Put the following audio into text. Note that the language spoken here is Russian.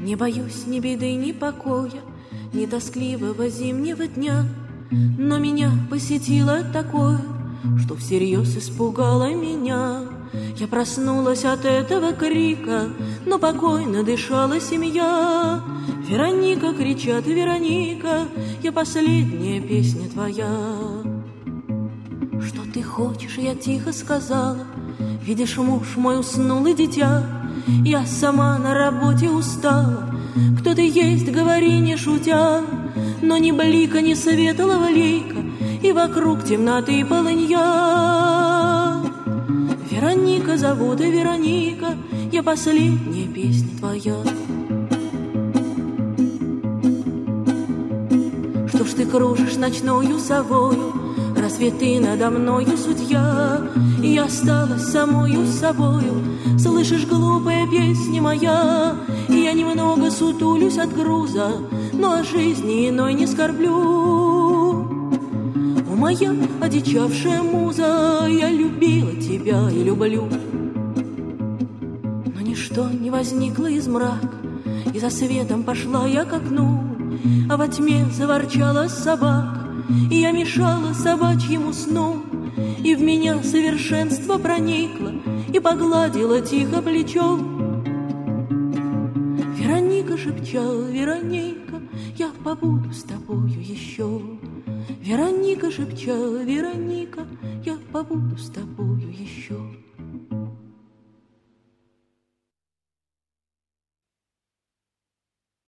Не боюсь ни беды, ни покоя, ни тоскливого зимнего дня, но меня посетило такое, что всерьез испугало меня. Я проснулась от этого крика, но покойно дышала семья. Вероника, кричат, Вероника, я последняя песня твоя. Что ты хочешь, я тихо сказала, видишь, муж мой уснул и дитя. Я сама на работе устала, кто ты есть, говори не шутя. Но ни блика, ни светлого лика, и вокруг темноты полынья. Вероника зовут, и Вероника, я последняя песня твоя. Что ж ты кружишь ночною совою, разве ты надо мною судья? И я осталась самою собою, слышишь, глупая песня моя. И я немного сутулюсь от груза, но о жизни иной не скорблю. О, моя одичавшая муза, я любила тебя и люблю. Но ничто не возникло из мрака, и за светом пошла я к окну, а во тьме заворчала собака, и я мешала собачьему сну. И в меня совершенство проникло и погладило тихо плечо. Вероника шепчала, Вероника, я побуду с тобою еще. Вероника шепчала, Вероника, я побуду с тобою